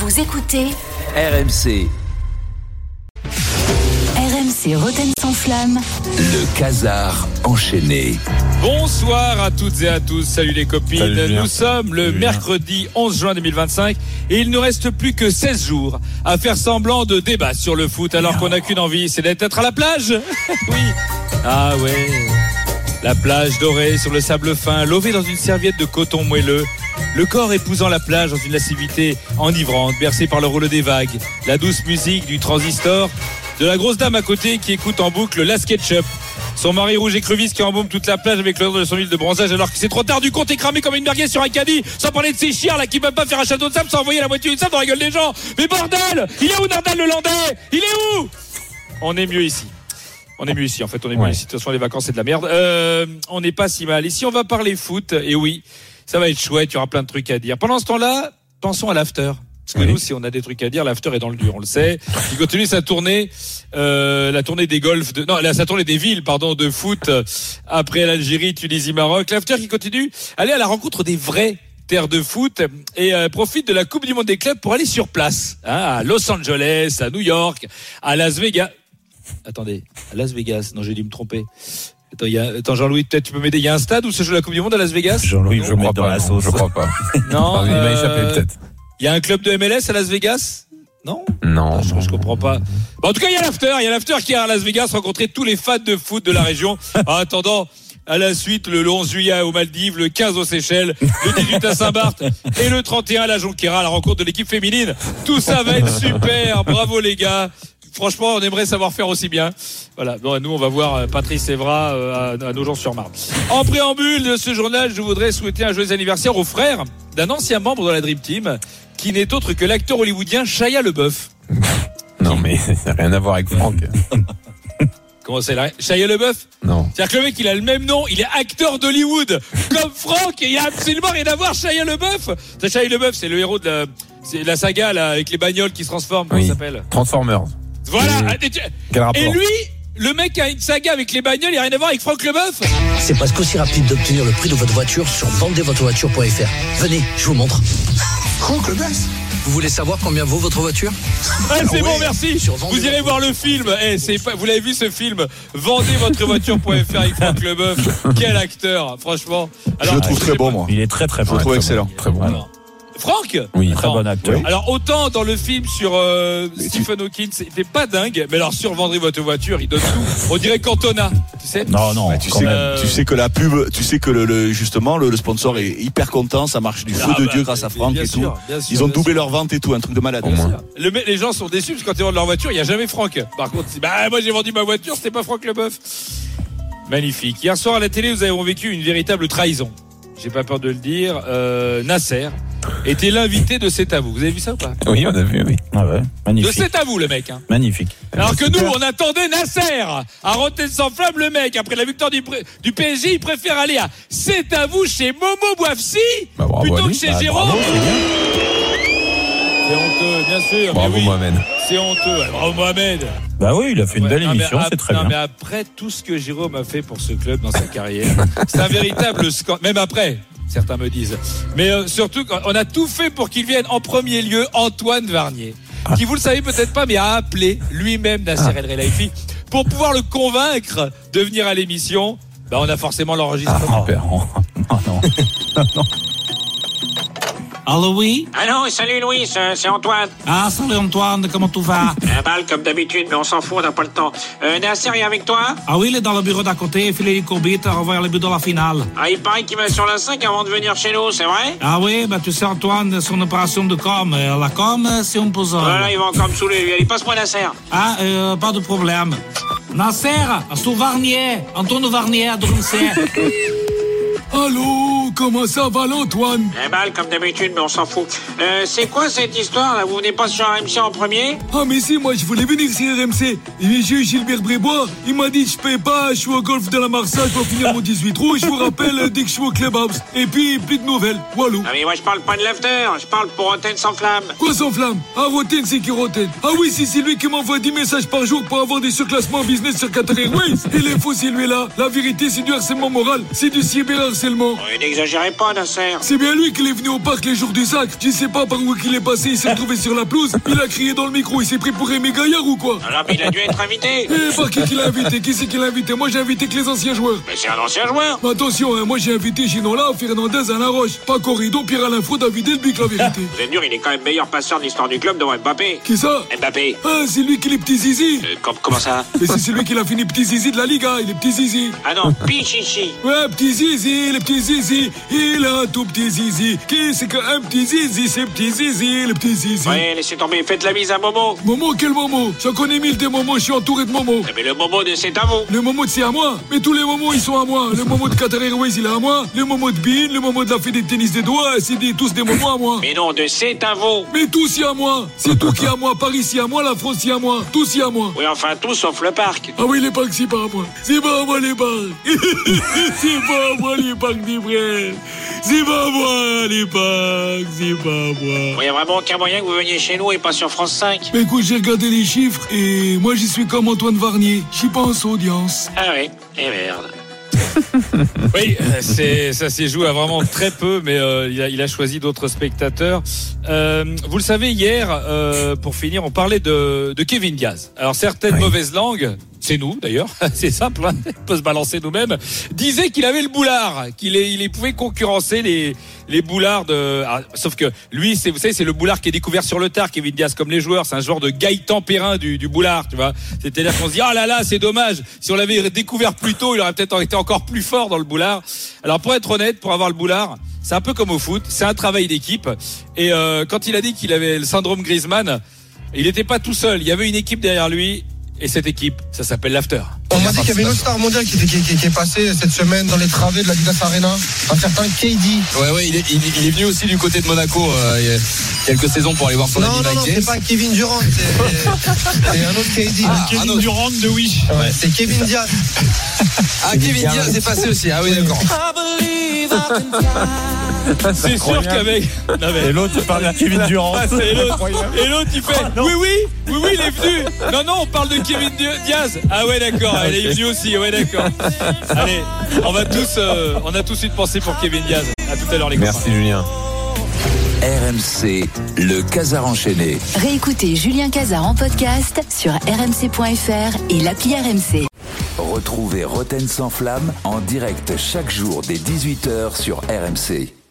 Vous écoutez RMC. RMC Rotten sans flamme. Le Casar enchaîné. Bonsoir à toutes et à tous, salut les copines. Salut, nous sommes le mercredi 11 juin 2025 et il ne reste plus que 16 jours à faire semblant de débat sur le foot alors qu'on n'a qu'une envie, c'est d'être à la plage. Oui. Ah ouais. La plage dorée sur le sable fin, lové dans une serviette de coton moelleux, le corps épousant la plage dans une lascivité enivrante, bercé par le rouleau des vagues, la douce musique du transistor, de la grosse dame à côté qui écoute en boucle la SketchUp. Son mari rouge écrevisse qui embaume toute la plage avec l'odeur de son huile de bronzage alors que c'est trop tard, du compte est cramé comme une merguez sur un caddie, sans parler de ces chiens là qui peuvent pas faire un château de sable sans envoyer la moitié d'une sable dans la gueule des gens. Mais bordel, il est où Nardal le Landais? Il est où? On est mieux ici. On est mieux ici, en fait, on est mieux ici. De toute façon, les vacances, c'est de la merde. On n'est pas si mal. Ici, on va parler foot, et oui, ça va être chouette, il y aura plein de trucs à dire. Pendant ce temps-là, pensons à l'after. Parce que nous, si on a des trucs à dire, l'after est dans le dur, on le sait. Il continue sa tournée, la tournée des golfs, sa tournée des villes, de foot, après l'Algérie, Tunisie, Maroc. L'after qui continue, aller à la rencontre des vrais terres de foot et profite de la Coupe du Monde des clubs pour aller sur place. À Los Angeles, à New York, à Las Vegas. Attendez, à Las Vegas. Non, j'ai dû me tromper. Attends, Jean-Louis, peut-être tu peux m'aider. Il y a un stade où se joue la Coupe du Monde à Las Vegas? Jean-Louis, je crois pas. Je crois pas. Non, il m'a échappé peut-être. Il y a un club de MLS à Las Vegas? Non. Je comprends pas. Bon, en tout cas, il y a l'after qui est à Las Vegas, rencontrer tous les fans de foot de la région. En attendant, à la suite, le 11 juillet aux Maldives, le 15 aux Seychelles, le 18 à Saint-Barth et le 31 à la Jonquera, à la rencontre de l'équipe féminine. Tout ça va être super. Bravo les gars. Franchement, on aimerait savoir faire aussi bien. Voilà. Bon, nous, on va voir Patrice Evra à Nogent-sur-Marne. En préambule de ce journal, je voudrais souhaiter un joyeux anniversaire au frère d'un ancien membre de la Dream Team, qui n'est autre que l'acteur hollywoodien Shia LaBeouf. Non, mais ça n'a rien à voir avec Franck. Comment c'est là? Shia LaBeouf? Non. C'est-à-dire que le mec, il a le même nom, il est acteur d'Hollywood, comme Franck, et il a absolument rien à voir, Shia LaBeouf. Shia LaBeouf, c'est le héros de la saga, là, avec les bagnoles qui se transforment, comment ça s'appelle? Transformers. Voilà. Et lui, le mec a une saga avec les bagnoles, il n'y a rien à voir avec Franck Leboeuf. C'est presque aussi rapide d'obtenir le prix de votre voiture sur vendezvotrevoiture.fr. Venez, je vous montre. Franck Leboeuf. Vous voulez savoir combien vaut votre voiture? C'est bon, merci. Vous irez voir le film. Vous l'avez vu ce film? Vendezvotrevoiture.fr avec Franck Leboeuf. Quel acteur, franchement. Alors, je le trouve très bon, moi. Il est très très bon. Je le trouve excellent. Très bon. Alors, Franck? Oui, très bon acteur. Alors autant dans le film sur Stephen Hawking, c'était pas dingue, mais alors sur Vendez votre voiture, il donne tout. On dirait Cantona, tu sais? Non. Bah, tu sais que la pub, tu sais que justement le sponsor est hyper content, ça marche du feu de Dieu grâce à Franck et tout. Ils ont doublé leur vente et tout, un truc de malade. Les gens sont déçus parce que quand ils vendent leur voiture, il y a jamais Franck. Par contre, moi j'ai vendu ma voiture, c'était pas Franck Leboeuf. Magnifique. Hier soir à la télé, nous avons vécu une véritable trahison. J'ai pas peur de le dire. Nasser était l'invité de C'est à vous. Vous avez vu ça ou pas? Oui, on a vu, oui. Ah ouais, magnifique. De C'est à vous, le mec. Hein. Magnifique. Alors que nous, on attendait Nasser à Rotten sans flamme, le mec. Après la victoire du PSG, il préfère aller à C'est à vous chez Momo Bouafsi plutôt que chez Jérôme. C'est honteux, bien sûr. Bravo, Mohamed. C'est honteux. Bravo, Mohamed. Bah oui, il a fait une belle émission, c'est très bien. Mais après tout ce que Jérôme a fait pour ce club dans sa carrière, c'est un véritable scandale. Même après, certains me disent. Mais surtout, on a tout fait pour qu'il vienne en premier lieu Antoine Varnier, qui, vous le savez peut-être pas, mais a appelé lui-même Nasser El Khelaifi pour pouvoir le convaincre de venir à l'émission. On a forcément l'enregistrement. Non. Allô, oui? Allô, salut Louis, c'est Antoine. Ah, salut Antoine, comment tu vas? Un bal comme d'habitude, mais on s'en fout, on n'a pas le temps. Nasser est avec toi? Ah oui, il est dans le bureau d'à côté, Philippe Courbit, à revoir le but de la finale. Ah, il paraît qu'il va sur la 5 avant de venir chez nous, c'est vrai? Ah oui, tu sais Antoine, son opération de com, la com, c'est un puzzle. Voilà, il va encore me saouler, lui. Allez, passe-moi Nasser. Ah, pas de problème. Nasser, sous Varnier, Antoine Varnier à Druncer. Allô, comment ça va l'Antoine? Un bal comme d'habitude, mais on s'en fout. C'est quoi cette histoire là? Vous venez pas sur RMC en premier? Ah mais si, moi je voulais venir sur RMC. Et j'ai eu Gilbert Brébois, il m'a dit je paye pas, je suis au golf de la Marsaille pour finir mon 18 trous et je vous rappelle dès que je suis au clubhouse. Et puis plus de nouvelles, walou. Ah mais moi je parle pas de l'after, je parle pour Rotten sans flamme. Quoi sans flamme? Ah Rotten c'est qui Rotten? Ah oui, c'est lui qui m'envoie 10 messages par jour pour avoir des surclassements business sur Qatar Airways. Il est faux c'est lui là. La vérité c'est du harcèlement moral, c'est du cyberharcèlement. Une N'exagérez pas, Nasser. C'est bien lui qui est venu au parc les jours du sac. Je sais pas par où il est passé, il s'est retrouvé sur la pelouse. Il a crié dans le micro, il s'est pris pour Aimé Gaillard ou quoi? Alors, mais il a dû être invité. Par qui l'a invité? Qui c'est qui l'a invité? Moi j'ai invité que les anciens joueurs. Mais c'est un ancien joueur. Mais attention, hein, moi j'ai invité Ginola, Fernandez, Alain Roche. Pas Corridon, Pierre-Alain Faud, David Elbic, la vérité. Vous êtes dur, il est quand même meilleur passeur de l'histoire du club devant Mbappé. Qui ça? Mbappé. Ah, c'est lui qui est les petits zizi. Comment ça? Mais c'est lui qui l'a fini petit zizi de la Liga, il est petit zizi. Ah non, Pichichi. Ouais, petit zizi, le petit zizi. Il a un tout petit zizi. Qui c'est qu'un petit zizi? C'est petit zizi, le petit zizi. Ouais, laissez tomber, faites la mise à Momo. Momo, quel Momo? J'en connais 1000 des Momos, je suis entouré de Momo. Mais le Momo de c'est à vous. Le Momo de c'est à moi. Mais tous les Momos ils sont à moi. Le Momo de Qatar Airways il est à moi. Le Momo de Bean, le Momo de la Fédé de tennis des doigts, c'est tous des Momos à moi. Mais non, de c'est à vous. Mais tous y à moi. C'est tout qui est à moi. Paris y à moi, la France y à moi. Tous y à moi. Oui, enfin tout sauf le parc. Ah oui, les parcs c'est pas à moi. C'est pas à moi les parcs. C'est pas à moi les parcs d'Ivraine. C'est pas à moi les parcs. C'est pas à moi. Il y a vraiment aucun moyen que vous veniez chez nous et pas sur France 5. Mais écoute, j'ai regardé les chiffres et moi j'y suis comme Antoine Varnier. J'y pense audience. Ah oui, et merde. Oui, ça s'est joué à vraiment très peu, mais il a choisi d'autres spectateurs. Vous le savez, hier, pour finir, on parlait de Kevin Diaz. Alors certaines mauvaises langues, c'est nous d'ailleurs, c'est simple, hein, on peut se balancer nous-mêmes, disaient qu'il avait le boulard, qu'il pouvait concurrencer les boulards de... Alors, sauf que lui, vous savez, c'est le boulard qui est découvert sur le tard, Kevin Diaz, comme les joueurs, c'est un joueur de Gaëtan Perrin du boulard, tu vois. C'est-à-dire qu'on se dit, oh là là, c'est dommage, si on l'avait découvert plus tôt, il aurait peut-être été encore plus fort dans le boulard. Alors pour être honnête, pour avoir le boulard, c'est un peu comme au foot, c'est un travail d'équipe. Et quand il a dit qu'il avait le syndrome Griezmann, il n'était pas tout seul, il y avait une équipe derrière lui. Et cette équipe, ça s'appelle l'After. On m'a dit qu'il y avait une autre star mondiale qui est passée cette semaine dans les travées de la Liga Arena, un certain KD. Ouais, il est venu aussi du côté de Monaco il y a quelques saisons pour aller voir son ami Mike James. Non, c'est pas Kevin Durant, c'est un autre KD. Kevin Durant de Wish. Ouais, c'est Kevin Diaz. Kevin Diaz est passé aussi. Ah oui, d'accord. C'est sûr qu'avec... Et l'autre, il parle de Kevin Durant. Et l'autre, il fait... Oui, il est venu. Non, on parle de Kevin Diaz. Ah ouais, d'accord, il est venu aussi. Ouais, d'accord. Allez, on a tous une pensée pour Kevin Diaz. À tout à l'heure, les gars. Merci, Julien. RMC, le Casar enchaîné. Réécoutez Julien Casar en podcast sur rmc.fr et l'appli RMC. Retrouvez Roten sans flamme en direct chaque jour dès 18h sur RMC.